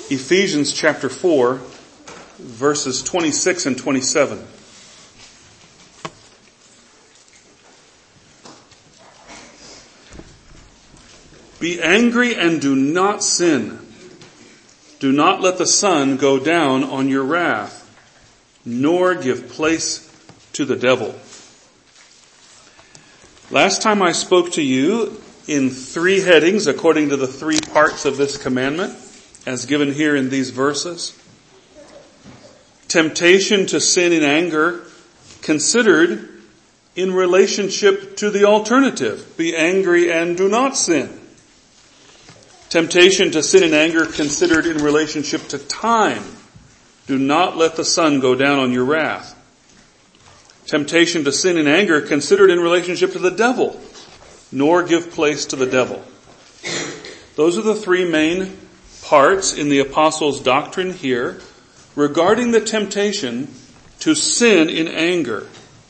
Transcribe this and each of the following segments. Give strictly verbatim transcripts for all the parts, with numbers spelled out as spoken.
Ephesians chapter four, verses twenty-six and twenty-seven. Be angry and do not sin. Do not let the sun go down on your wrath, nor give place to the devil. Last time I spoke to you in three headings according to the three parts of this commandment, as given here in these verses. Temptation to sin in anger considered in relationship to the alternative. Be angry and do not sin. Temptation to sin in anger considered in relationship to time. Do not let the sun go down on your wrath. Temptation to sin in anger considered in relationship to the devil. Nor give place to the devil. Those are the three main parts in the apostles' doctrine here regarding the temptation to sin in anger.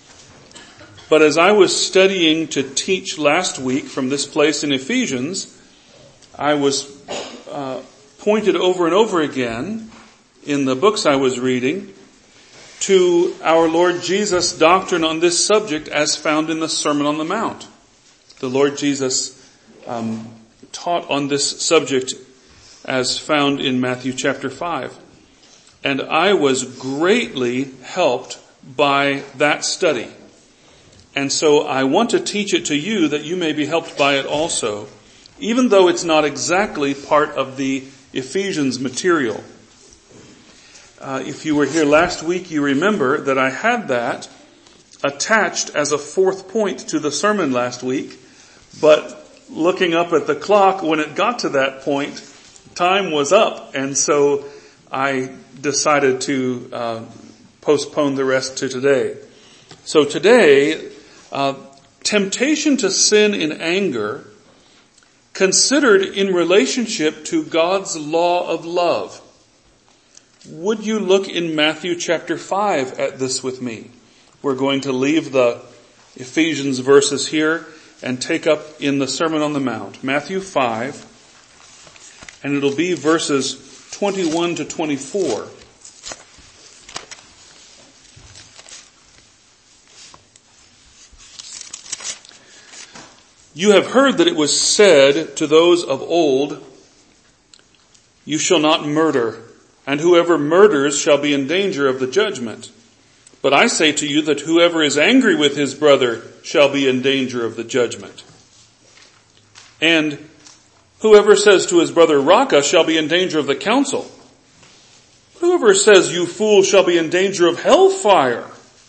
But as I was studying to teach last week from this place in Ephesians, I was uh, pointed over and over again in the books I was reading to our Lord Jesus' doctrine on this subject as found in the Sermon on the Mount. The Lord Jesus um, taught on this subject as found in Matthew chapter five. And I was greatly helped by that study. And so I want to teach it to you that you may be helped by it also, even though it's not exactly part of the Ephesians material. Uh, if you were here last week, you remember that I had that attached as a fourth point to the sermon last week, but looking up at the clock when it got to that point, time was up, and so I decided to uh, postpone the rest to today. So today, uh, temptation to sin in anger considered in relationship to God's law of love. Would you look in Matthew chapter five at this with me? We're going to leave the Ephesians verses here and take up in the Sermon on the Mount. Matthew five, and it'll be verses twenty-one to twenty-four. You have heard that it was said to those of old, you shall not murder, and whoever murders shall be in danger of the judgment. But I say to you that whoever is angry with his brother shall be in danger of the judgment. And whoever says to his brother, Raca, shall be in danger of the council. Whoever says, you fool, shall be in danger of hellfire.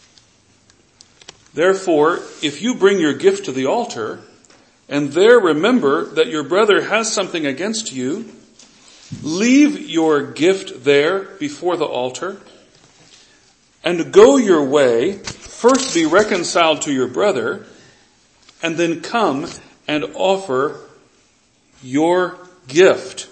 Therefore, if you bring your gift to the altar, and there remember that your brother has something against you, leave your gift there before the altar, and go your way, first be reconciled to your brother, and then come and offer your gift.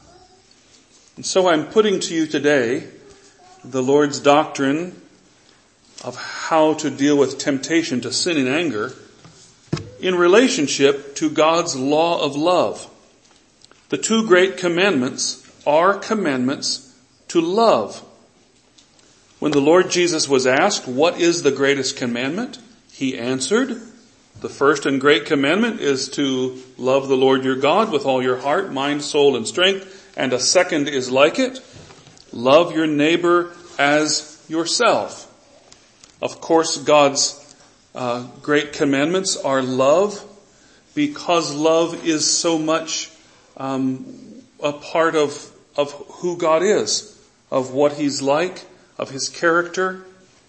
And so I'm putting to you today the Lord's doctrine of how to deal with temptation to sin in anger in relationship to God's law of love. The two great commandments are commandments to love. When the Lord Jesus was asked, what is the greatest commandment? He answered, the first and great commandment is to love the Lord your God with all your heart, mind, soul, and strength. And a second is like it, love your neighbor as yourself. Of course, God's uh, great commandments are love, because love is so much um, a part of, of who God is, of what He's like, of His character.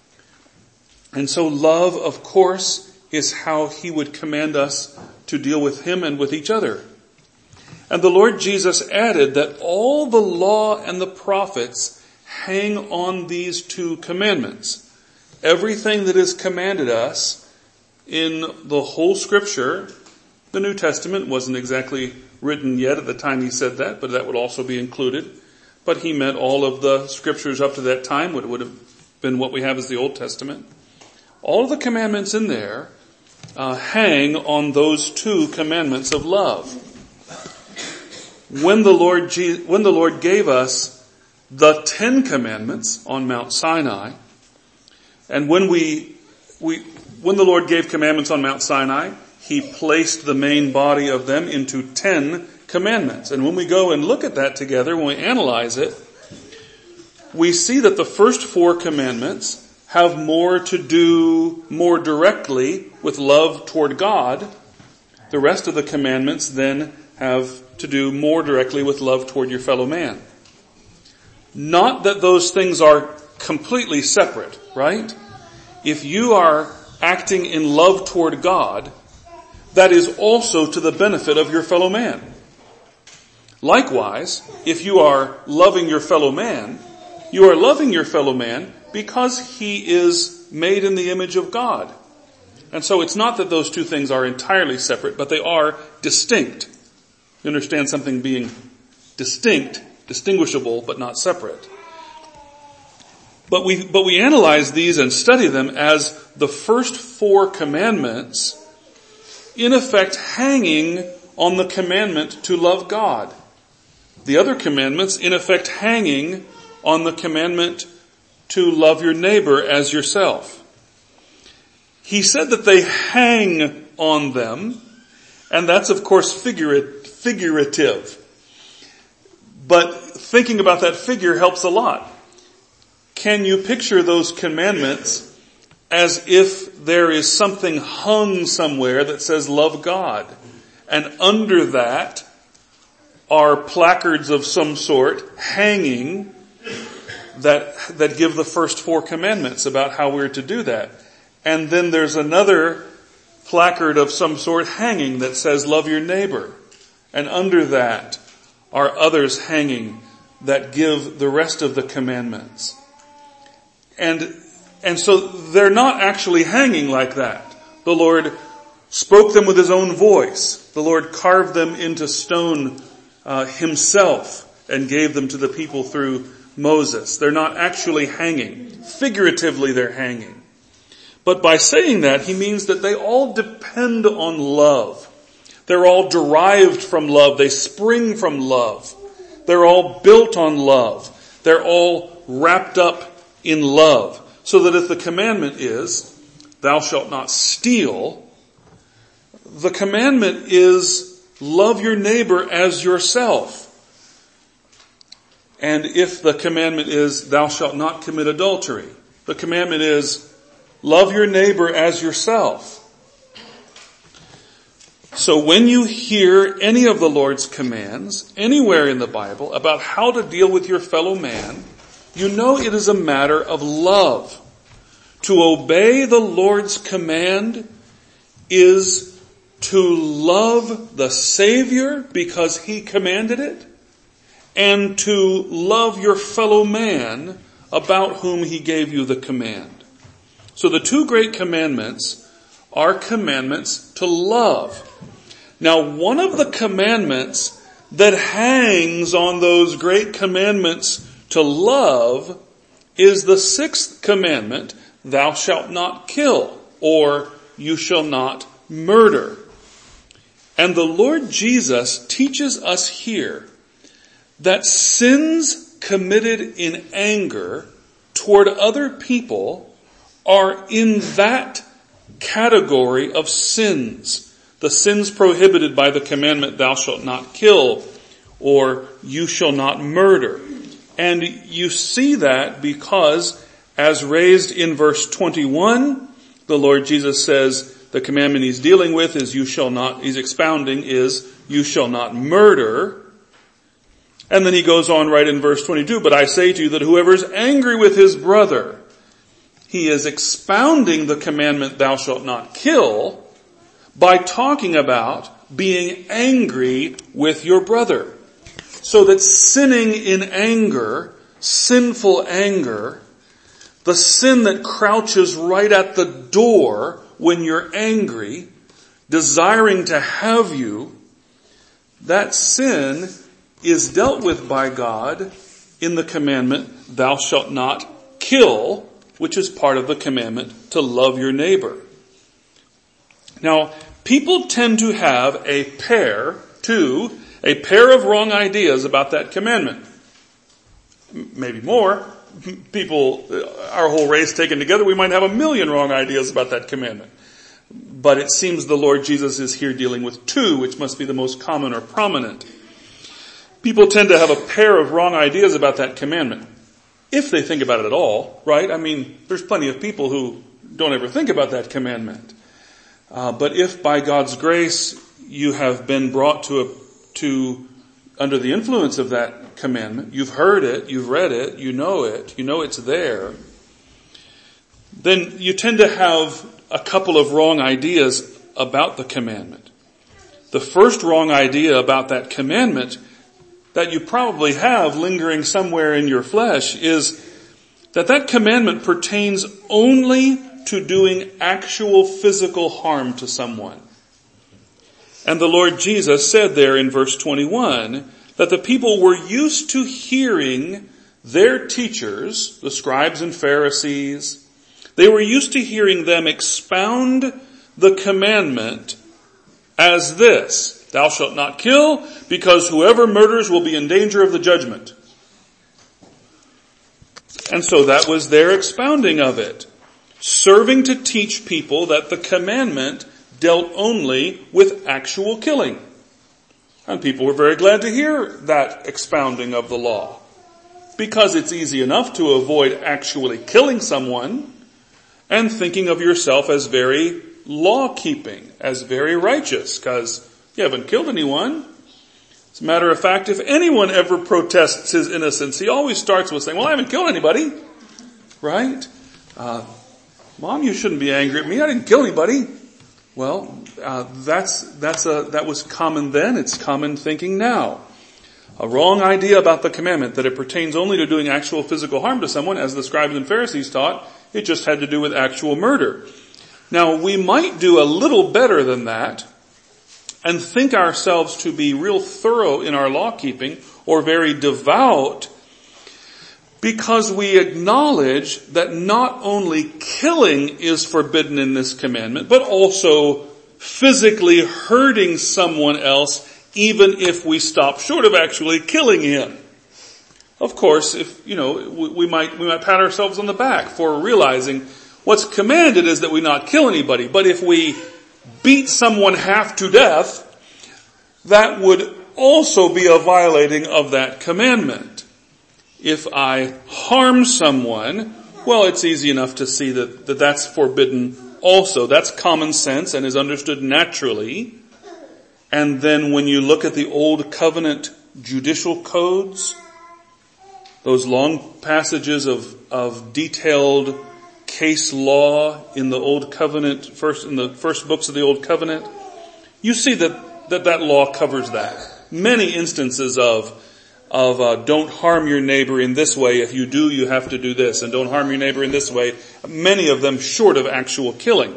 And so love, of course, is how He would command us to deal with Him and with each other. And the Lord Jesus added that all the law and the prophets hang on these two commandments. Everything that is commanded us in the whole Scripture, the New Testament wasn't exactly written yet at the time He said that, but that would also be included. But He meant all of the Scriptures up to that time, what would have been what we have as the Old Testament. All of the commandments in there uh, hang on those two commandments of love. When the Lord Je- when the Lord gave us the Ten Commandments on Mount Sinai. And when we, we, when the Lord gave commandments on Mount Sinai, He placed the main body of them into ten commandments. And when we go and look at that together, when we analyze it, we see that the first four commandments have more to do more directly with love toward God. The rest of the commandments then have to do more directly with love toward your fellow man. Not that those things are completely separate, right? If you are acting in love toward God, that is also to the benefit of your fellow man. Likewise, if you are loving your fellow man, you are loving your fellow man because he is made in the image of God. And so it's not that those two things are entirely separate, but they are distinct. You understand something being distinct, distinguishable, but not separate. But we, but we analyze these and study them as the first four commandments, in effect hanging on the commandment to love God. The other commandments, in effect hanging on the commandment to love your neighbor as yourself. He said that they hang on them, and that's of course figurative. But thinking about that figure helps a lot. Can you picture those commandments as if there is something hung somewhere that says love God, and under that are placards of some sort hanging that that give the first four commandments about how we're to do that. And then there's another placard of some sort hanging that says love your neighbor. And under that are others hanging that give the rest of the commandments. And and so they're not actually hanging like that. The Lord spoke them with His own voice. The Lord carved them into stone uh, Himself and gave them to the people through Moses. They're not actually hanging. Figuratively they're hanging. But by saying that, He means that they all depend on love. They're all derived from love. They spring from love. They're all built on love. They're all wrapped up in love. So that if the commandment is, thou shalt not steal, the commandment is love your neighbor as yourself. And if the commandment is, thou shalt not commit adultery, the commandment is, love your neighbor as yourself. So when you hear any of the Lord's commands, anywhere in the Bible, about how to deal with your fellow man, you know it is a matter of love. To obey the Lord's command is to love the Savior because He commanded it, and to love your fellow man about whom He gave you the command. So the two great commandments are commandments to love. Now, one of the commandments that hangs on those great commandments to love is the sixth commandment, thou shalt not kill, or you shall not murder. And the Lord Jesus teaches us here that sins committed in anger toward other people are in that category of sins. The sins prohibited by the commandment, thou shalt not kill, or you shall not murder. And you see that because, as raised in verse twenty-one, the Lord Jesus says the commandment He's dealing with is you shall not, He's expounding is you shall not murder. And then He goes on right in verse twenty-two, but I say to you that whoever is angry with his brother, He is expounding the commandment thou shalt not kill by talking about being angry with your brother. So that sinning in anger, sinful anger, the sin that crouches right at the door when you're angry, desiring to have you, that sin is dealt with by God in the commandment, thou shalt not kill, which is part of the commandment to love your neighbor. Now, people tend to have a pair, two, a pair of wrong ideas about that commandment. maybe more. People, our whole race taken together, we might have a million wrong ideas about that commandment. But it seems the Lord Jesus is here dealing with two, which must be the most common or prominent. People tend to have a pair of wrong ideas about that commandment, if they think about it at all, right? I mean, there's plenty of people who don't ever think about that commandment. Uh, but if by God's grace you have been brought to a, to, under the influence of that commandment, you've heard it, you've read it, you know it, you know it's there, then you tend to have a couple of wrong ideas about the commandment. The first wrong idea about that commandment that you probably have lingering somewhere in your flesh is that that commandment pertains only to doing actual physical harm to someone. And the Lord Jesus said there in verse twenty-one that the people were used to hearing their teachers, the scribes and Pharisees, they were used to hearing them expound the commandment as this: thou shalt not kill, because whoever murders will be in danger of the judgment. And so that was their expounding of it, serving to teach people that the commandment dealt only with actual killing. And people were very glad to hear that expounding of the law, because it's easy enough to avoid actually killing someone and thinking of yourself as very law-keeping, as very righteous, because you haven't killed anyone. As a matter of fact, if anyone ever protests his innocence, he always starts with saying, well, I haven't killed anybody. Right? Uh, Mom, you shouldn't be angry at me. I didn't kill anybody. Well, uh, that's, that's a, that was common then. It's common thinking now. A wrong idea about the commandment, that it pertains only to doing actual physical harm to someone, as the scribes and Pharisees taught. It just had to do with actual murder. Now, we might do a little better than that and think ourselves to be real thorough in our law keeping or very devout, because we acknowledge that not only killing is forbidden in this commandment, but also physically hurting someone else, even if we stop short of actually killing him. Of course, if, you know, we, we might, we might pat ourselves on the back for realizing what's commanded is that we not kill anybody. But if we beat someone half to death, that would also be a violating of that commandment. If I harm someone, well, it's easy enough to see that, that that's forbidden also. That's common sense and is understood naturally. And then when you look at the Old Covenant judicial codes, those long passages of, of detailed case law in the Old Covenant, first in the first books of the Old Covenant, you see that that, that law covers that. Many instances of of uh, don't harm your neighbor in this way. If you do, you have to do this. And don't harm your neighbor in this way. Many of them short of actual killing.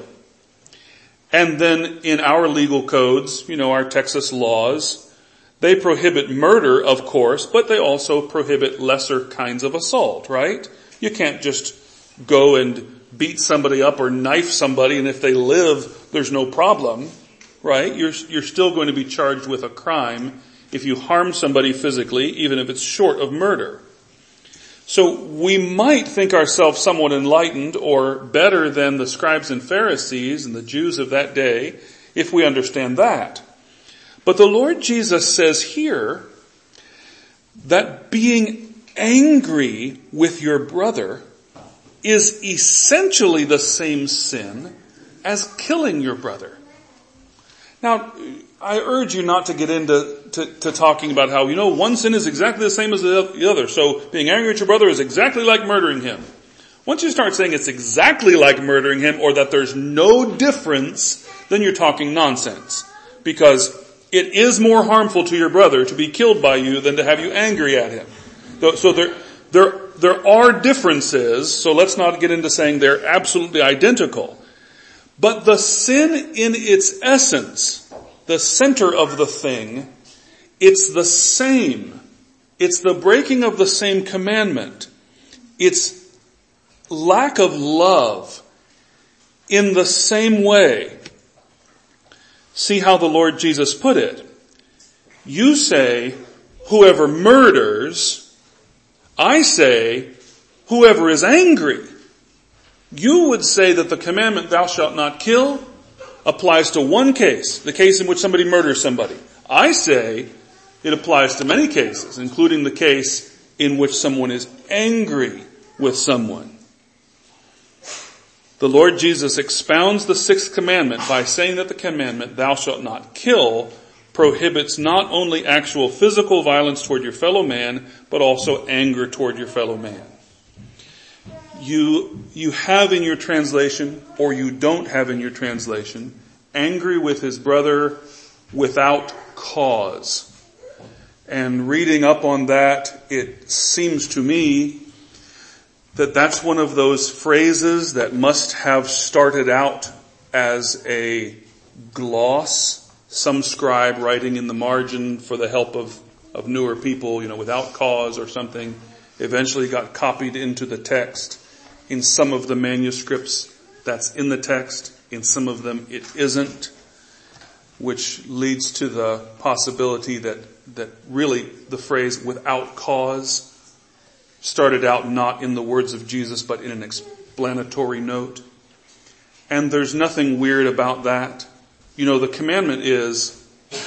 And then in our legal codes, you know, our Texas laws, they prohibit murder, of course, but they also prohibit lesser kinds of assault, right? You can't just go and beat somebody up or knife somebody, and if they live, there's no problem, right? You're, you're still going to be charged with a crime if you harm somebody physically, even if it's short of murder. So we might think ourselves somewhat enlightened or better than the scribes and Pharisees and the Jews of that day if we understand that. But the Lord Jesus says here that being angry with your brother is essentially the same sin as killing your brother. Now, I urge you not to get into to, to talking about how, you know, one sin is exactly the same as the other. So being angry at your brother is exactly like murdering him. Once you start saying it's exactly like murdering him or that there's no difference, then you're talking nonsense. Because it is more harmful to your brother to be killed by you than to have you angry at him. So there, there, there are differences, so let's not get into saying they're absolutely identical. But the sin in its essence, the center of the thing, it's the same. It's the breaking of the same commandment. It's lack of love in the same way. See how the Lord Jesus put it. You say, whoever murders, I say, whoever is angry. You would say that the commandment, thou shalt not kill, applies to one case, the case in which somebody murders somebody. I say it applies to many cases, including the case in which someone is angry with someone. The Lord Jesus expounds the sixth commandment by saying that the commandment, thou shalt not kill, prohibits not only actual physical violence toward your fellow man, but also anger toward your fellow man. You, you have in your translation, or you don't have in your translation, angry with his brother without cause. And reading up on that, it seems to me that that's one of those phrases that must have started out as a gloss. Some scribe writing in the margin for the help of, of newer people, you know, without cause or something, eventually got copied into the text. In some of the manuscripts, that's in the text. In some of them, it isn't, which leads to the possibility that, that really the phrase without cause started out not in the words of Jesus, but in an explanatory note. And there's nothing weird about that. You know, the commandment is,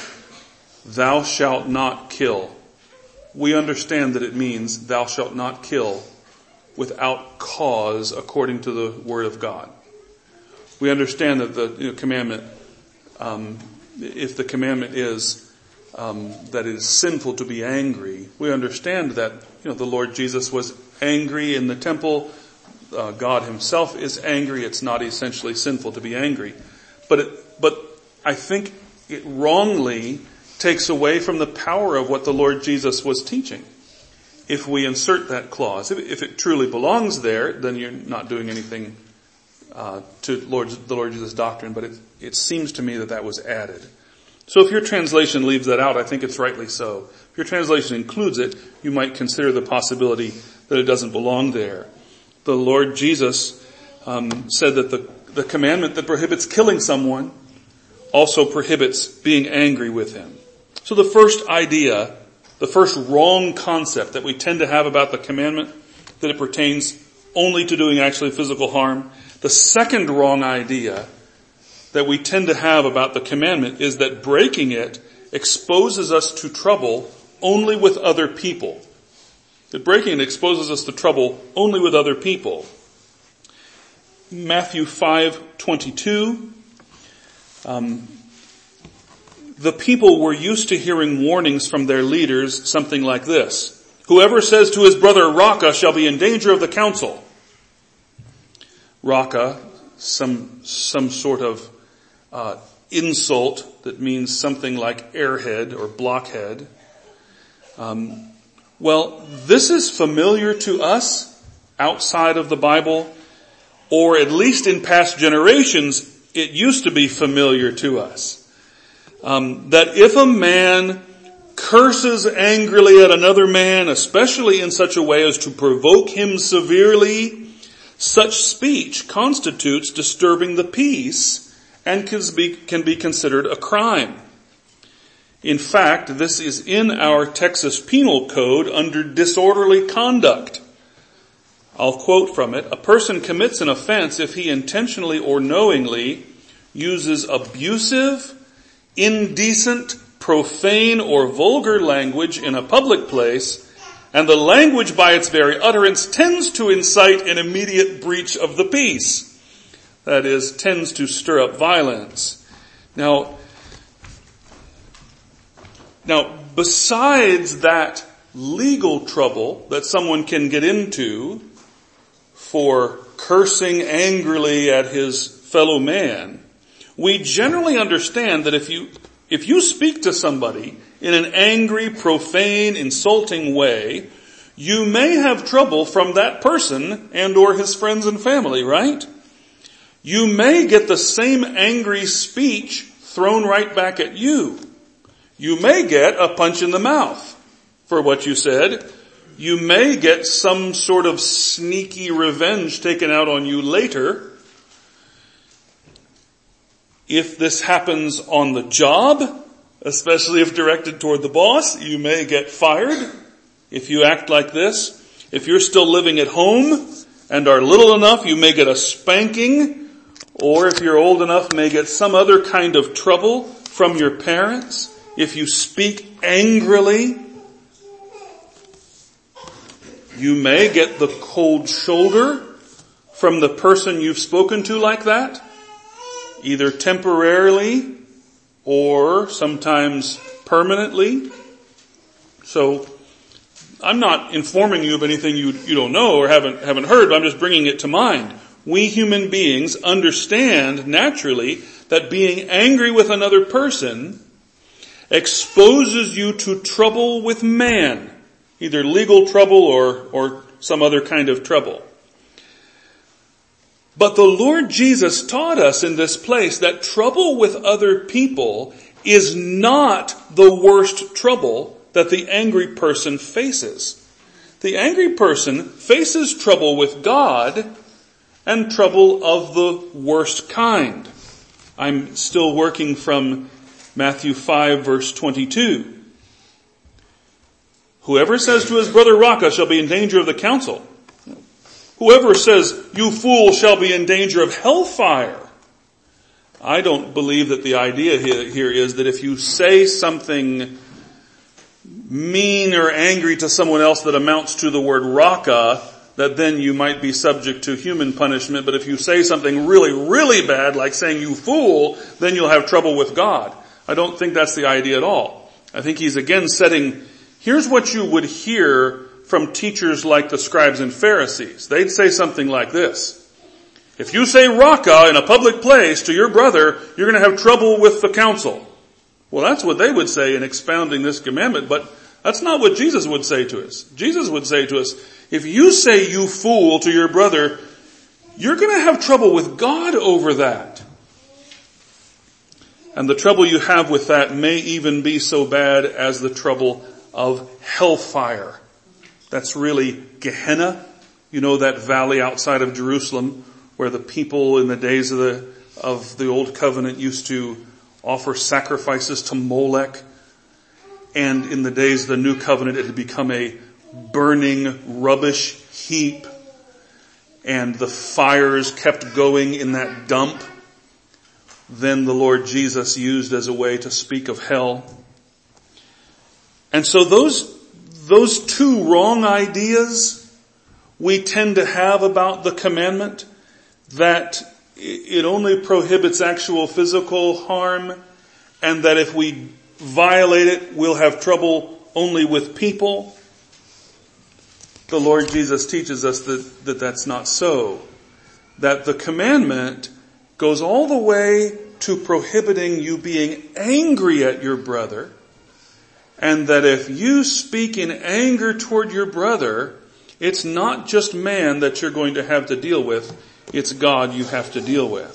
thou shalt not kill. We understand that it means thou shalt not kill without cause according to the word of God. We understand that the you know, commandment, um, if the commandment is um, that it is sinful to be angry, we understand that you know the Lord Jesus was angry in the temple. Uh, God himself is angry. It's not essentially sinful to be angry. But it, but I think it wrongly takes away from the power of what the Lord Jesus was teaching. If we insert that clause, if, if it truly belongs there, then you're not doing anything uh, to Lord, the Lord Jesus' doctrine. But it, it seems to me that that was added. So if your translation leaves that out, I think it's rightly so. If your translation includes it, you might consider the possibility that it doesn't belong there. The Lord Jesus um, said that the, the commandment that prohibits killing someone also prohibits being angry with him. So the first idea, the first wrong concept that we tend to have about the commandment, that it pertains only to doing actually physical harm. The second wrong idea that we tend to have about the commandment is that breaking it exposes us to trouble only with other people. That breaking it exposes us to trouble only with other people. Matthew five twenty-two. Um, the people were used to hearing warnings from their leaders, something like this: whoever says to his brother, Raca, shall be in danger of the council. Raca, some, some sort of uh, insult that means something like airhead or blockhead. Um, well, this is familiar to us outside of the Bible, or at least in past generations, it used to be familiar to us. Um, that if a man curses angrily at another man, especially in such a way as to provoke him severely, such speech constitutes disturbing the peace and can be, can be considered a crime. In fact, this is in our Texas Penal Code under disorderly conduct. I'll quote from it. A person commits an offense if he intentionally or knowingly uses abusive, indecent, profane, or vulgar language in a public place, and the language by its very utterance tends to incite an immediate breach of the peace. That is, tends to stir up violence. Now, now, besides that legal trouble that someone can get into for cursing angrily at his fellow man, we generally understand that if you, if you speak to somebody in an angry, profane, insulting way, you may have trouble from that person and or his friends and family, right? You may get the same angry speech thrown right back at you. You may get a punch in the mouth for what you said. You may get some sort of sneaky revenge taken out on you later. If this happens on the job, especially if directed toward the boss, you may get fired if you act like this. If you're still living at home and are little enough, you may get a spanking, or if you're old enough, may get some other kind of trouble from your parents. If you speak angrily, you may get the cold shoulder from the person you've spoken to like that, either temporarily or sometimes permanently. So I'm not informing you of anything you, you don't know or haven't, haven't heard, but I'm just bringing it to mind. We human beings understand naturally that being angry with another person exposes you to trouble with man, either legal trouble or, or some other kind of trouble. But the Lord Jesus taught us in this place that trouble with other people is not the worst trouble that the angry person faces. The angry person faces trouble with God and trouble of the worst kind. I'm still working from Matthew five verse twenty-two. Whoever says to his brother Raca shall be in danger of the council. Whoever says, you fool, shall be in danger of hellfire. I don't believe that the idea here is that if you say something mean or angry to someone else that amounts to the word Raca, that then you might be subject to human punishment. But if you say something really, really bad, like saying you fool, then you'll have trouble with God. I don't think that's the idea at all. I think he's again setting, here's what you would hear from teachers like the scribes and Pharisees. They'd say something like this. If you say Raca in a public place to your brother, you're going to have trouble with the council. Well, that's what they would say in expounding this commandment, but that's not what Jesus would say to us. Jesus would say to us, if you say you fool to your brother, you're going to have trouble with God over that. And the trouble you have with that may even be so bad as the trouble of hellfire. That's really Gehenna. You know, that valley outside of Jerusalem where the people in the days of the, of the old covenant used to offer sacrifices to Molech. And in the days of the new covenant, it had become a burning rubbish heap. And the fires kept going in that dump. Then the Lord Jesus used as a way to speak of hell. And so those Those two wrong ideas we tend to have about the commandment, that it only prohibits actual physical harm, and that if we violate it, we'll have trouble only with people. The Lord Jesus teaches us that, that that's not so. That the commandment goes all the way to prohibiting you being angry at your brother, and that if you speak in anger toward your brother, it's not just man that you're going to have to deal with, it's God you have to deal with.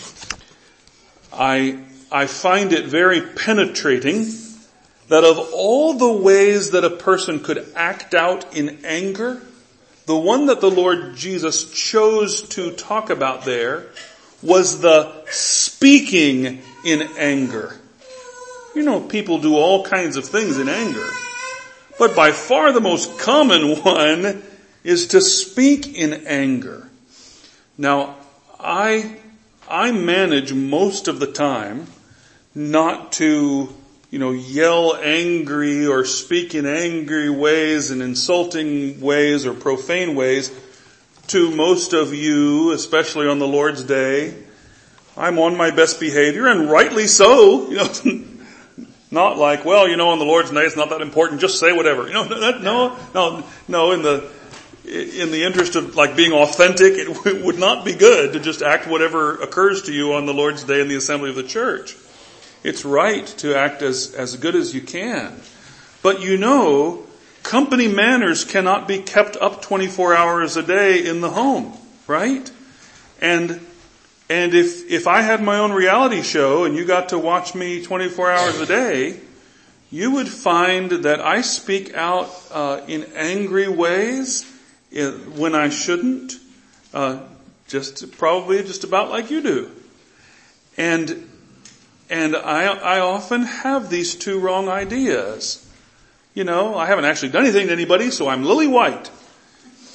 I, I find it very penetrating that of all the ways that a person could act out in anger, the one that the Lord Jesus chose to talk about there was the speaking in anger. You know, people do all kinds of things in anger. But by far the most common one is to speak in anger. Now, I, I manage most of the time not to, you know, yell angry or speak in angry ways and insulting ways or profane ways to most of you, especially on the Lord's Day. I'm on my best behavior, and rightly so, you know. Not like, well, you know, on the Lord's Day, it's not that important, just say whatever. You know, that, no, no, no, in the, in the interest of like being authentic, it w- would not be good to just act whatever occurs to you on the Lord's Day in the assembly of the church. It's right to act as, as good as you can. But you know, company manners cannot be kept up twenty-four hours a day in the home, right? And And if, if I had my own reality show and you got to watch me twenty-four hours a day, you would find that I speak out uh, in angry ways when I shouldn't, uh, just probably just about like you do. And and I I often have these two wrong ideas. You know, I haven't actually done anything to anybody, so I'm lily white.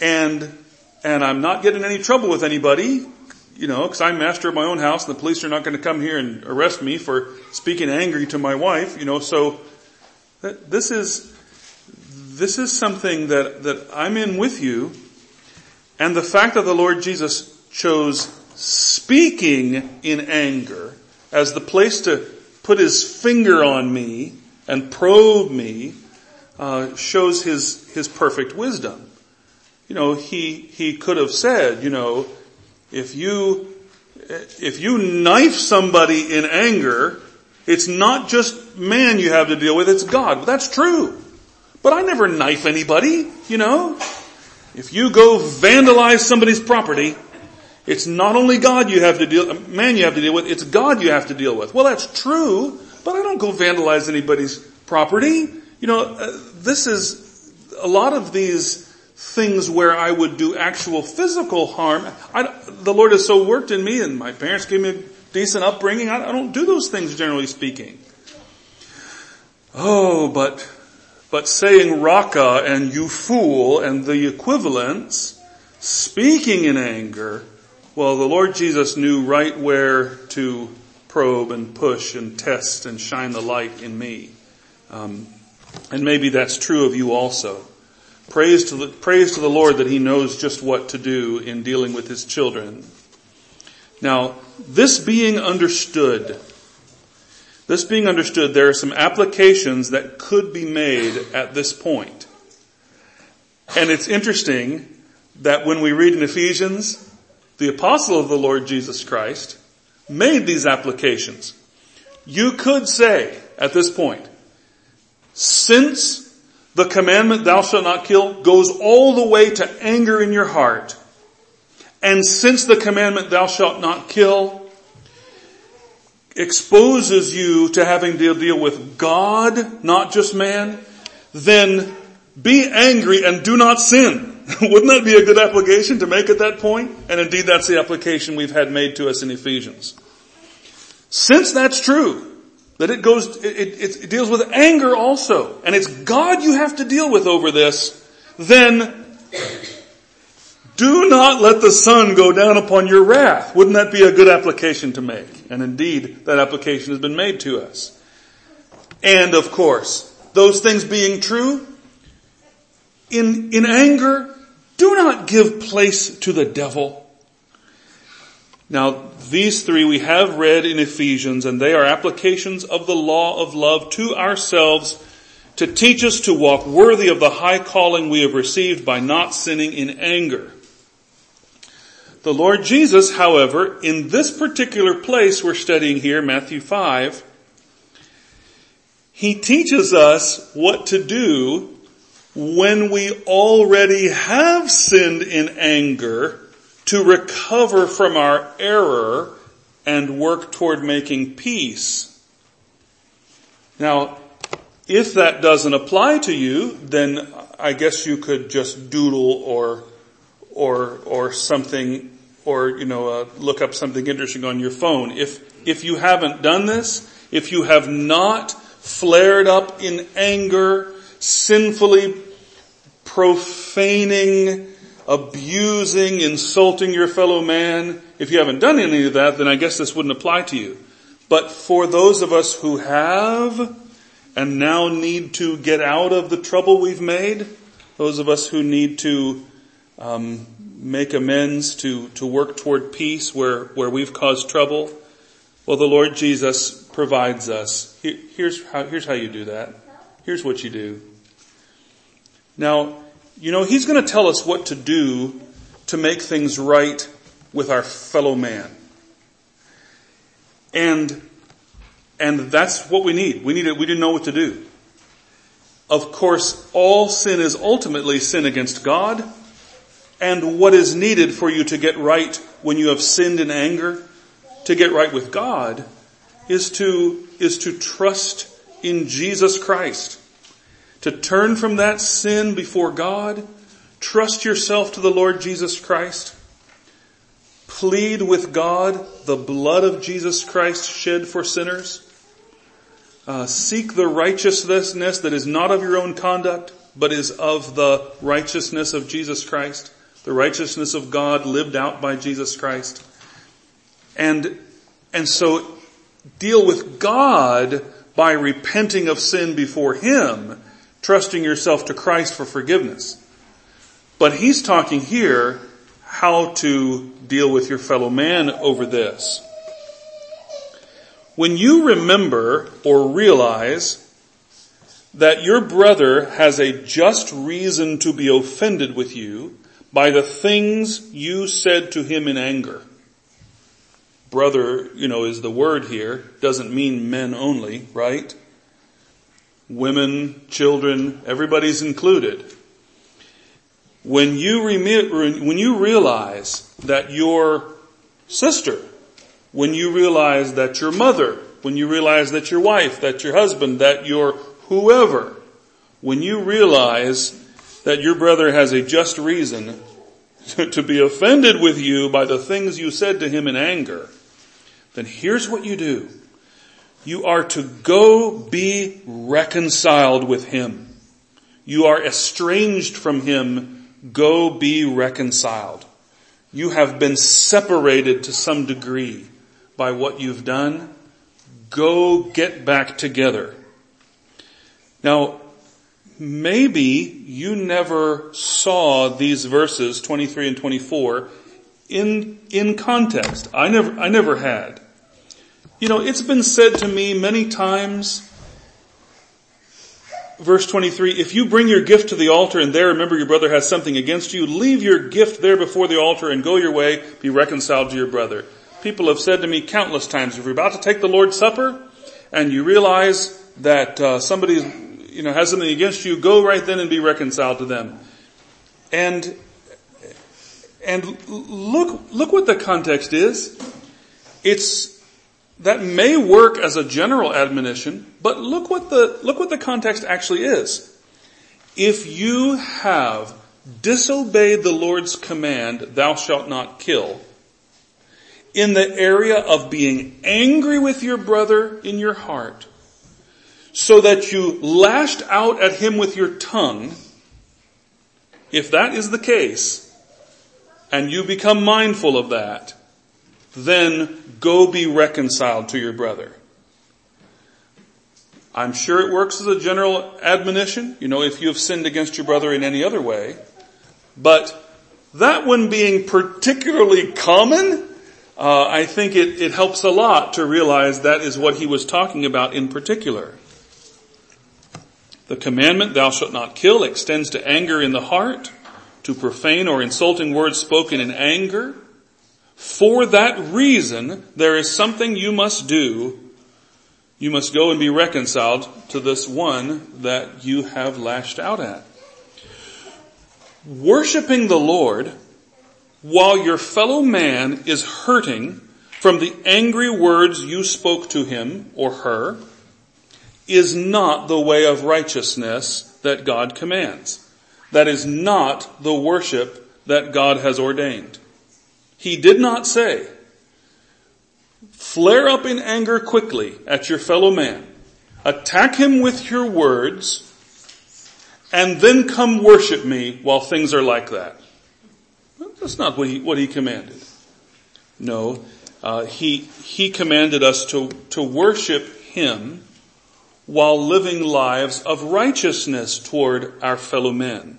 and, and I'm not getting in any trouble with anybody, you know, because I'm master of my own house and the police are not going to come here and arrest me for speaking angry to my wife, you know, so this is, this is something that, that I'm in with you. And the fact that the Lord Jesus chose speaking in anger as the place to put his finger on me and probe me, uh, shows his, his perfect wisdom. You know, he, he could have said, you know, if you, if you knife somebody in anger, it's not just man you have to deal with, it's God. Well, that's true. But I never knife anybody, you know. If you go vandalize somebody's property, it's not only God you have to deal, man you have to deal with, it's God you have to deal with. Well, that's true, but I don't go vandalize anybody's property. You know, uh, this is a lot of these things where I would do actual physical harm. I, the Lord has so worked in me, and my parents gave me a decent upbringing. I, I don't do those things, generally speaking. Oh, but, but saying raka and you fool and the equivalents, speaking in anger, well, the Lord Jesus knew right where to probe and push and test and shine the light in me. Um, and maybe that's true of you also. Praise to the, praise to the Lord that he knows just what to do in dealing with his children. Now, this being understood, this being understood, there are some applications that could be made at this point. And it's interesting that when we read in Ephesians, the apostle of the Lord Jesus Christ made these applications. You could say at this point, since the commandment thou shalt not kill goes all the way to anger in your heart, and since the commandment thou shalt not kill exposes you to having to deal with God, not just man, then be angry and do not sin. Wouldn't that be a good application to make at that point? And indeed that's the application we've had made to us in Ephesians. Since that's true, that it goes, it, it, it deals with anger also, and it's God you have to deal with over this, then do not let the sun go down upon your wrath. Wouldn't that be a good application to make? And indeed, that application has been made to us. And of course, those things being true, in, in anger, do not give place to the devil. Now, these three we have read in Ephesians, and they are applications of the law of love to ourselves to teach us to walk worthy of the high calling we have received by not sinning in anger. The Lord Jesus, however, in this particular place we're studying here, Matthew five, he teaches us what to do when we already have sinned in anger to recover from our error and work toward making peace. Now, if that doesn't apply to you, then I guess you could just doodle or, or, or something, or, you know, uh, look up something interesting on your phone. If, if you haven't done this, if you have not flared up in anger, sinfully profaning, abusing, insulting your fellow man, if you haven't done any of that, then I guess this wouldn't apply to you. But for those of us who have and now need to get out of the trouble we've made, those of us who need to um, make amends, to, to work toward peace where, where we've caused trouble, well, the Lord Jesus provides us. Here, here's how, here's how you do that. Here's what you do. Now, you know, he's going to tell us what to do to make things right with our fellow man. And, and that's what we need. We need it. We didn't know what to do. Of course, all sin is ultimately sin against God. And what is needed for you to get right when you have sinned in anger, to get right with God, is to, is to trust in Jesus Christ. To turn from that sin before God, trust yourself to the Lord Jesus Christ, plead with God the blood of Jesus Christ shed for sinners, uh, seek the righteousness that is not of your own conduct, but is of the righteousness of Jesus Christ, the righteousness of God lived out by Jesus Christ. And, and so deal with God by repenting of sin before Him, trusting yourself to Christ for forgiveness. But he's talking here how to deal with your fellow man over this. When you remember or realize that your brother has a just reason to be offended with you by the things you said to him in anger. Brother, you know, is the word here. Doesn't mean men only, right? Women, children, everybody's included. When you re- when you realize that your sister, when you realize that your mother, when you realize that your wife, that your husband, that your whoever, when you realize that your brother has a just reason to, to be offended with you by the things you said to him in anger, then here's what you do. You are to go be reconciled with him. You are estranged from him. Go be reconciled. You have been separated to some degree by what you've done. Go get back together. Now, maybe you never saw these verses, twenty-three and twenty-four, in, in context. I never, I never had. You know, it's been said to me many times, verse twenty-three, if you bring your gift to the altar and there remember your brother has something against you, leave your gift there before the altar and go your way, be reconciled to your brother. People have said to me countless times, if you're about to take the Lord's Supper and you realize that uh, somebody, you know, has something against you, go right then and be reconciled to them. And and look look what the context is. It's that may work as a general admonition, but look what the look what the context actually is. If you have disobeyed the Lord's command, thou shalt not kill, in the area of being angry with your brother in your heart, so that you lashed out at him with your tongue, if that is the case, and you become mindful of that, then go be reconciled to your brother. I'm sure it works as a general admonition, you know, if you have sinned against your brother in any other way. But that one being particularly common, uh, I think it, it helps a lot to realize that is what he was talking about in particular. The commandment, thou shalt not kill, extends to anger in the heart, to profane or insulting words spoken in anger. For that reason, there is something you must do. You must go and be reconciled to this one that you have lashed out at. Worshipping the Lord while your fellow man is hurting from the angry words you spoke to him or her is not the way of righteousness that God commands. That is not the worship that God has ordained. He did not say, flare up in anger quickly at your fellow man, attack him with your words, and then come worship me while things are like that. That's not what he, what he commanded. No, uh, he, he commanded us to, to worship him while living lives of righteousness toward our fellow men.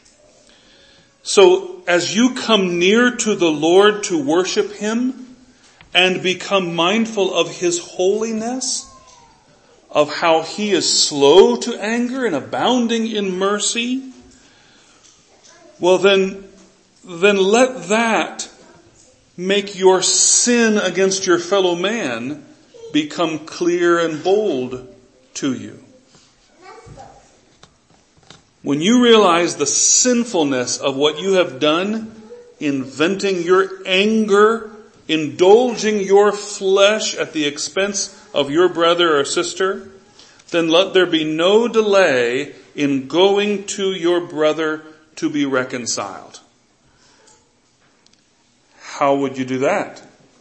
So as you come near to the Lord to worship him and become mindful of his holiness, of how he is slow to anger and abounding in mercy, well then, then let that make your sin against your fellow man become clear and bold to you. When you realize the sinfulness of what you have done in venting your anger, indulging your flesh at the expense of your brother or sister, then let there be no delay in going to your brother to be reconciled. How would you do that?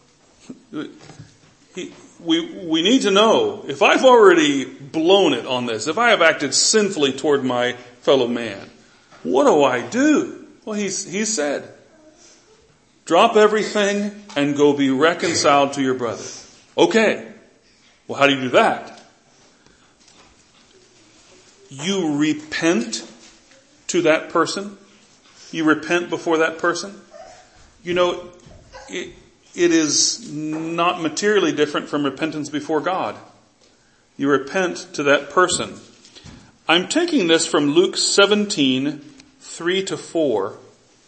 He, we, we need to know, if I've already blown it on this, if I have acted sinfully toward my fellow man. What do I do? Well, he's, he said, drop everything and go be reconciled to your brother. Okay. Well, how do you do that? You repent to that person. You repent before that person. You know, it, it is not materially different from repentance before God. You repent to that person. I'm taking this from Luke seventeen, three to four.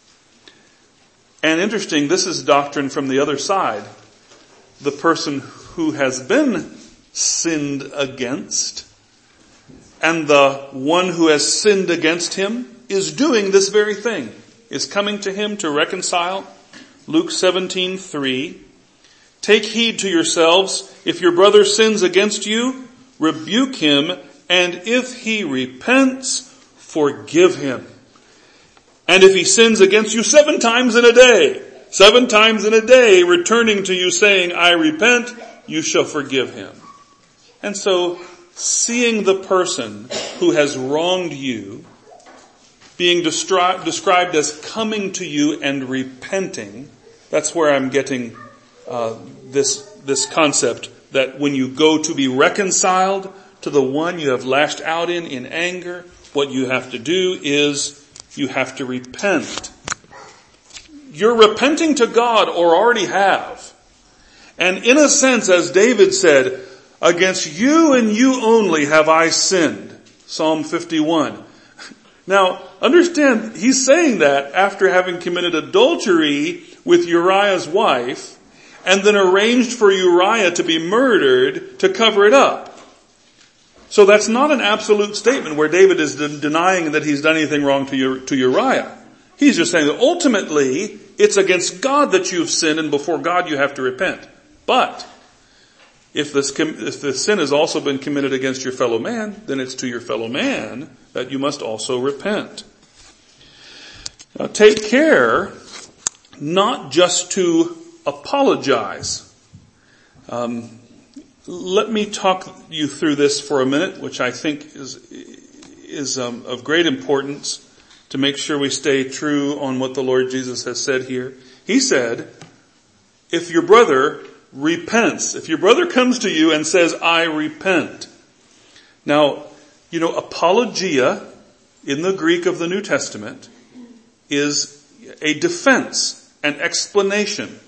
And interesting, this is doctrine from the other side. The person who has been sinned against, and the one who has sinned against him is doing this very thing, is coming to him to reconcile. Luke seventeen, three. Take heed to yourselves. If your brother sins against you, rebuke him, and if he repents, forgive him. And if he sins against you seven times in a day, seven times in a day, returning to you saying, I repent, you shall forgive him. And so, seeing the person who has wronged you being destri- described as coming to you and repenting, that's where I'm getting uh, this this concept that when you go to be reconciled to the one you have lashed out in in anger, what you have to do is you have to repent. You're repenting to God, or already have. And in a sense, as David said, against you and you only have I sinned. Psalm fifty-one. Now, understand, he's saying that after having committed adultery with Uriah's wife, and then arranged for Uriah to be murdered to cover it up. So that's not an absolute statement where David is de- denying that he's done anything wrong to, Ur- to Uriah. He's just saying that ultimately, it's against God that you've sinned, and before God you have to repent. But if this, com- if the sin has also been committed against your fellow man, then it's to your fellow man that you must also repent. Now take care not just to apologize. Um, let me talk you through this for a minute, which I think is is um, of great importance to make sure we stay true on what the Lord Jesus has said here. He said, if your brother repents, if your brother comes to you and says, I repent. Now, you know, apologia in the Greek of the New Testament is a defense, an explanation.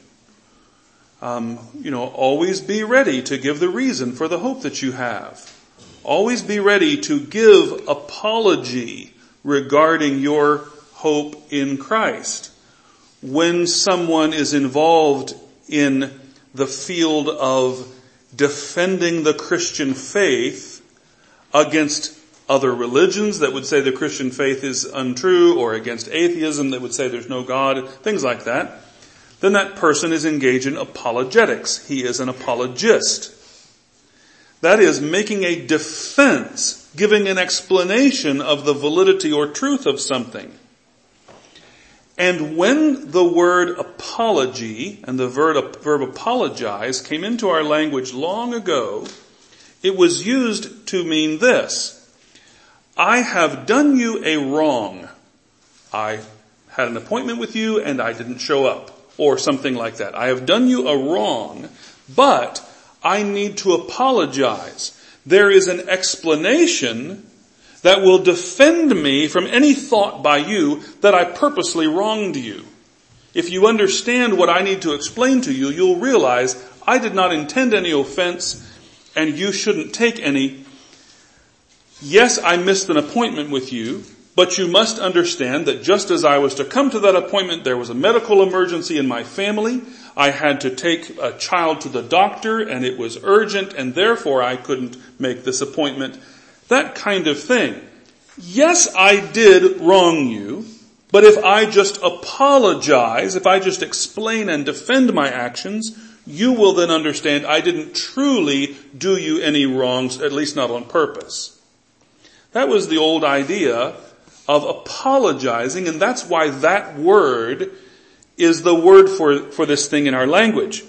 Um, you know, always be ready to give the reason for the hope that you have. Always be ready to give apology regarding your hope in Christ. When someone is involved in the field of defending the Christian faith against other religions that would say the Christian faith is untrue, or against atheism that would say there's no God, things like that, then that person is engaged in apologetics. He is an apologist. That is making a defense, giving an explanation of the validity or truth of something. And when the word apology and the verb, verb apologize came into our language long ago, it was used to mean this. I have done you a wrong. I had an appointment with you and I didn't show up. Or something like that. I have done you a wrong, but I need to apologize. There is an explanation that will defend me from any thought by you that I purposely wronged you. If you understand what I need to explain to you, you'll realize I did not intend any offense and you shouldn't take any. Yes, I missed an appointment with you, but you must understand that just as I was to come to that appointment, there was a medical emergency in my family. I had to take a child to the doctor and it was urgent and therefore I couldn't make this appointment. That kind of thing. Yes, I did wrong you, but if I just apologize, if I just explain and defend my actions, you will then understand I didn't truly do you any wrongs, at least not on purpose. That was the old idea of apologizing, and that's why that word is the word for, for this thing in our language.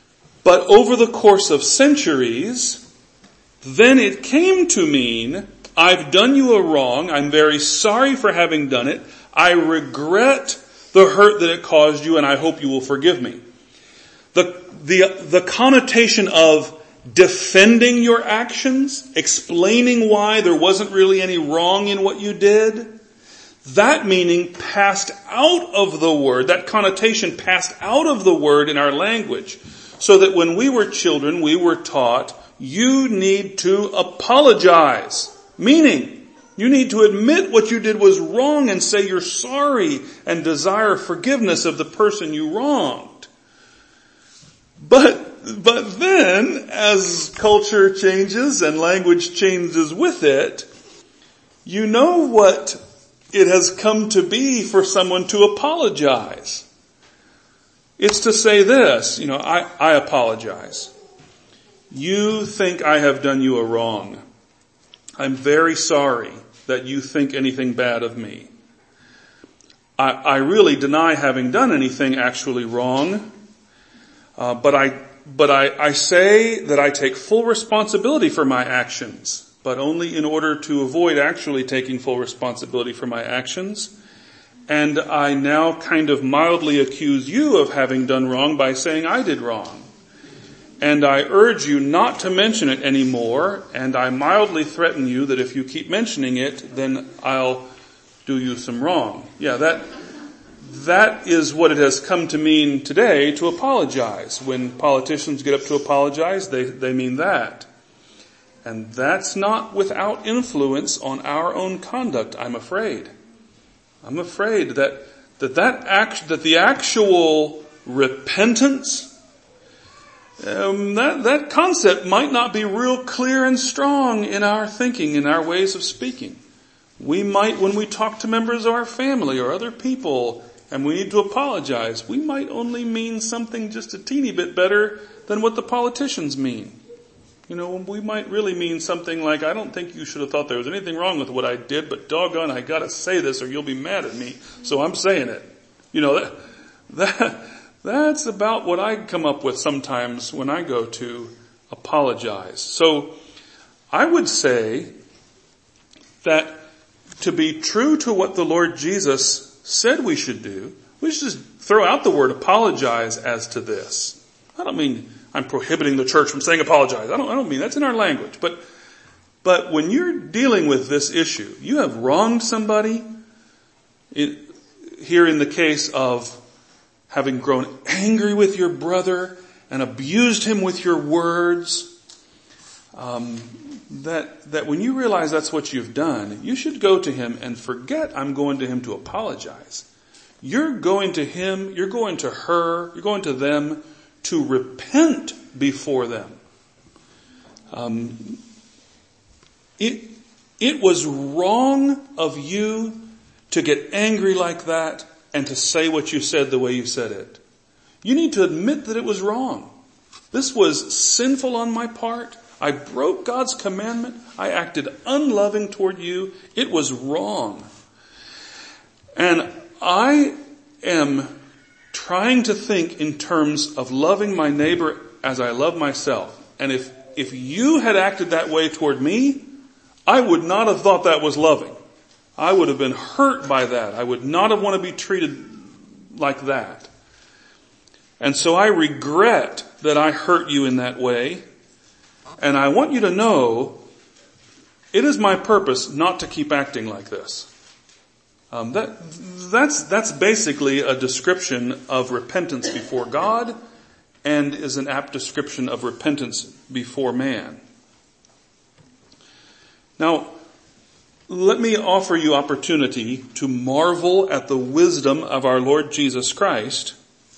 But over the course of centuries, then it came to mean I've done you a wrong. I'm very sorry for having done it. I regret the hurt that it caused you, and I hope you will forgive me. The, the, the connotation of defending your actions, explaining why there wasn't really any wrong in what you did, that meaning passed out of the word, that connotation passed out of the word in our language, so that when we were children, we were taught, you need to apologize. Meaning, you need to admit what you did was wrong and say you're sorry and desire forgiveness of the person you wronged. But But then, as culture changes and language changes with it, you know what it has come to be for someone to apologize. It's to say this, you know, I, I apologize. You think I have done you a wrong. I'm very sorry that you think anything bad of me. I, I really deny having done anything actually wrong, uh, but I But I, I say that I take full responsibility for my actions, but only in order to avoid actually taking full responsibility for my actions. And I now kind of mildly accuse you of having done wrong by saying I did wrong. And I urge you not to mention it anymore, and I mildly threaten you that if you keep mentioning it, then I'll do you some wrong. Yeah, that... That is what it has come to mean today, to apologize. When politicians get up to apologize, they, they mean that. And that's not without influence on our own conduct, I'm afraid. I'm afraid that, that that act, that the actual repentance, um, that, that concept might not be real clear and strong in our thinking, in our ways of speaking. We might, when we talk to members of our family or other people, and we need to apologize, we might only mean something just a teeny bit better than what the politicians mean. You know, we might really mean something like, I don't think you should have thought there was anything wrong with what I did, but doggone, I gotta say this or you'll be mad at me, so I'm saying it. You know, that, that, that's about what I come up with sometimes when I go to apologize. So, I would say that to be true to what the Lord Jesus said we should do, we should just throw out the word apologize as to this. I don't mean I'm prohibiting the church from saying apologize. I don't, I don't mean that's in our language. But, but when you're dealing with this issue, you have wronged somebody. It, here in the case of having grown angry with your brother and abused him with your words, um, that, that when you realize that's what you've done, you should go to him and forget I'm going to him to apologize. You're going to him, you're going to her, you're going to them to repent before them. Um, it, it was wrong of you to get angry like that and to say what you said the way you said it. You need to admit that it was wrong. This was sinful on my part. I broke God's commandment. I acted unloving toward you. It was wrong. And I am trying to think in terms of loving my neighbor as I love myself. And if, if you had acted that way toward me, I would not have thought that was loving. I would have been hurt by that. I would not have wanted to be treated like that. And so I regret that I hurt you in that way. And I want you to know, it is my purpose not to keep acting like this. Um, that, that's, that's basically a description of repentance before God and is an apt description of repentance before man. Now, let me offer you opportunity to marvel at the wisdom of our Lord Jesus Christ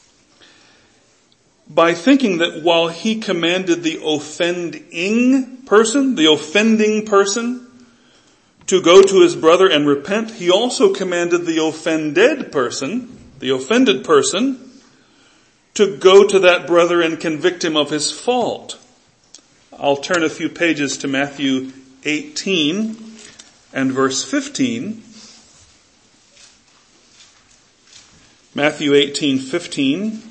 by thinking that while he commanded the offending person, the offending person, to go to his brother and repent, he also commanded the offended person, the offended person, to go to that brother and convict him of his fault. I'll turn a few pages to Matthew eighteen and verse fifteen. Matthew eighteen fifteen.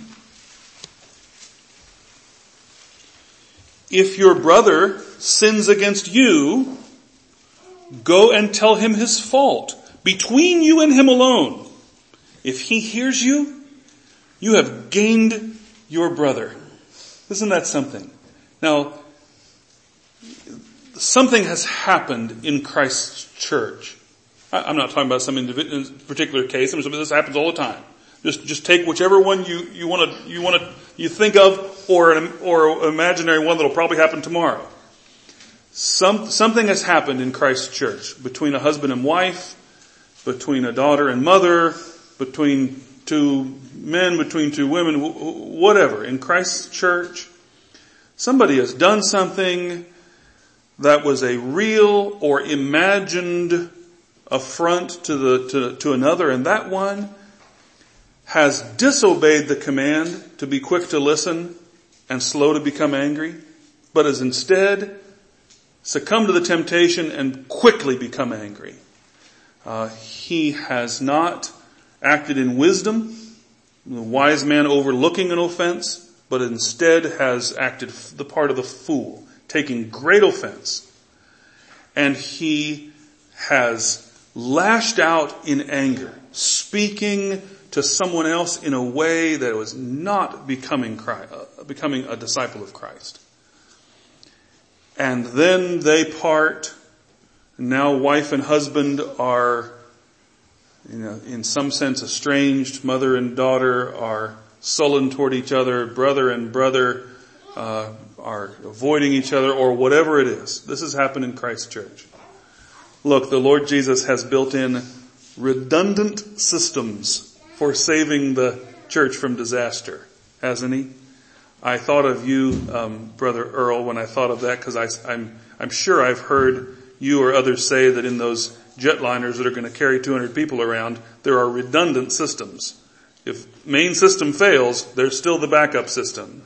If your brother sins against you, Go and tell him his fault, between you and him alone. If he hears you, you have gained your brother. Isn't that something? Now, something has happened in Christ's church. I'm not talking about some individual, particular case. I mean, this happens all the time. Just, just take whichever one you, you want to, you want to, you think of, or an, or an imaginary one that'll probably happen tomorrow. Some, something has happened in Christ's church between a husband and wife, between a daughter and mother, between two men, between two women, whatever. In Christ's church, somebody has done something that was a real or imagined affront to the, to, to another, and that one has disobeyed the command to be quick to listen and slow to become angry, but has instead succumbed to the temptation and quickly become angry. Uh, he has not acted in wisdom, the wise man overlooking an offense, but instead has acted the part of the fool, taking great offense. And he has lashed out in anger, speaking to someone else in a way that was not becoming Christ, uh, becoming a disciple of Christ. And then they part. Now wife and husband are, you know, in some sense estranged. Mother and daughter are sullen toward each other. Brother and brother uh, are avoiding each other, or whatever it is. This has happened in Christ's church. Look, the Lord Jesus has built in redundant systems for saving the church from disaster, hasn't he? I thought of you, um, Brother Earl, when I thought of that, because I'm, I'm sure I've heard you or others say that in those jetliners that are going to carry two hundred people around, there are redundant systems. If main system fails, there's still the backup system.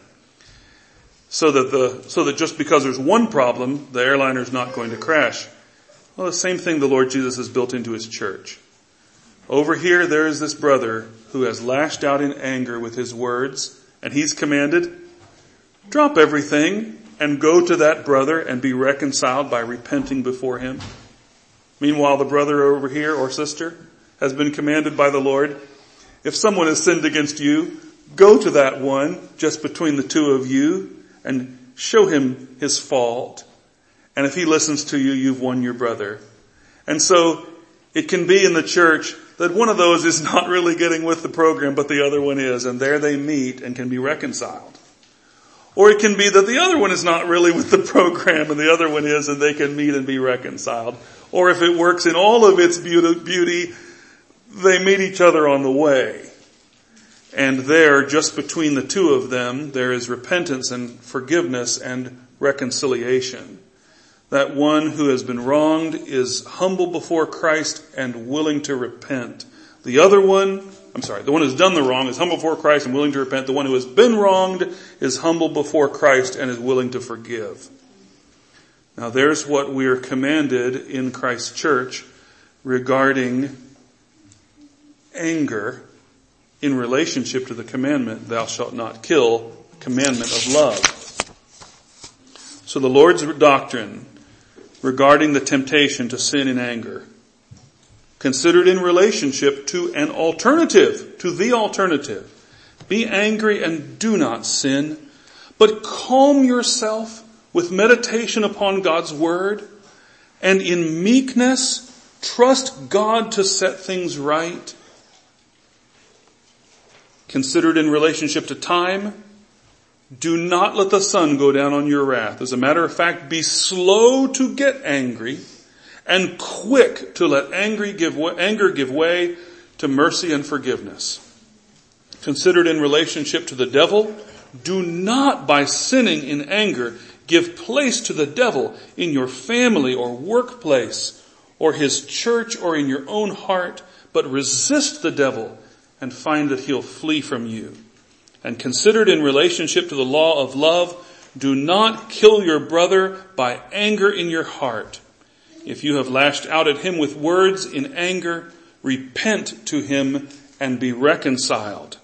So that the, so that just because there's one problem, the airliner's not going to crash. Well, the same thing the Lord Jesus has built into his church. Over here, there is this brother who has lashed out in anger with his words, and he's commanded, drop everything and go to that brother and be reconciled by repenting before him. Meanwhile, the brother over here or sister has been commanded by the Lord, if someone has sinned against you, go to that one just between the two of you and show him his fault. And if he listens to you, you've won your brother. And so it can be in the church that one of those is not really getting with the program, but the other one is, and there they meet and can be reconciled. Or it can be that the other one is not really with the program and the other one is, and they can meet and be reconciled. Or if it works in all of its beauty, they meet each other on the way. And there, just between the two of them, there is repentance and forgiveness and reconciliation. That one who has been wronged is humble before Christ and willing to repent. The other one, I'm sorry, the one who's done the wrong is humble before Christ and willing to repent. The one who has been wronged is humble before Christ and is willing to forgive. Now there's what we are commanded in Christ's church regarding anger in relationship to the commandment, thou shalt not kill, commandment of love. So the Lord's doctrine regarding the temptation to sin in anger, considered in relationship to an alternative, to the alternative. Be angry and do not sin, but calm yourself with meditation upon God's word, and in meekness trust God to set things right. Considered in relationship to time, do not let the sun go down on your wrath. As a matter of fact, be slow to get angry and quick to let angry give way, anger give way to mercy and forgiveness. Considered in relationship to the devil, do not by sinning in anger give place to the devil in your family or workplace or his church or in your own heart, but resist the devil and find that he'll flee from you. And considered in relationship to the law of love, do not kill your brother by anger in your heart. If you have lashed out at him with words in anger, repent to him and be reconciled.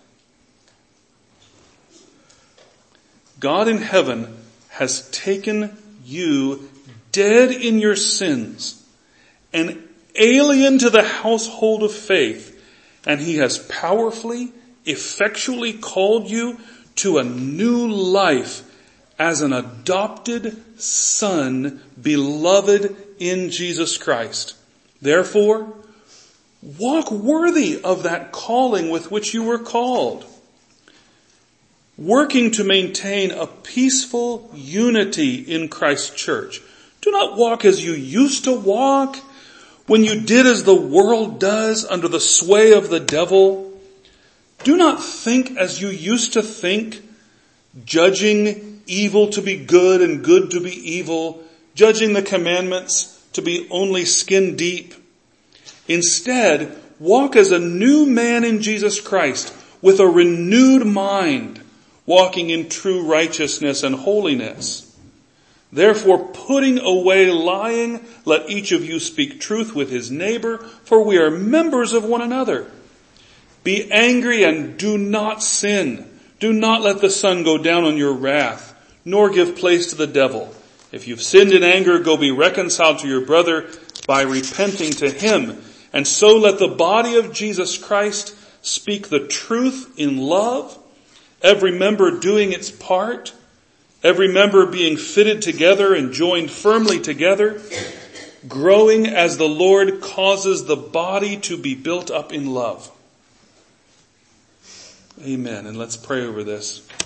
God in heaven has taken you dead in your sins an alien to the household of faith, and he has powerfully, effectually called you to a new life as an adopted son, beloved in Jesus Christ. Therefore, walk worthy of that calling with which you were called, working to maintain a peaceful unity in Christ's church. Do not walk as you used to walk, when you did as the world does under the sway of the devil. Do not think as you used to think, judging evil to be good and good to be evil, judging the commandments to be only skin deep. Instead, walk as a new man in Jesus Christ with a renewed mind, walking in true righteousness and holiness. Therefore, putting away lying, let each of you speak truth with his neighbor, for we are members of one another. Be angry and do not sin. Do not let the sun go down on your wrath, nor give place to the devil. If you've sinned in anger, go be reconciled to your brother by repenting to him. And so let the body of Jesus Christ speak the truth in love, every member doing its part, every member being fitted together and joined firmly together, growing as the Lord causes the body to be built up in love. Amen. And let's pray over this.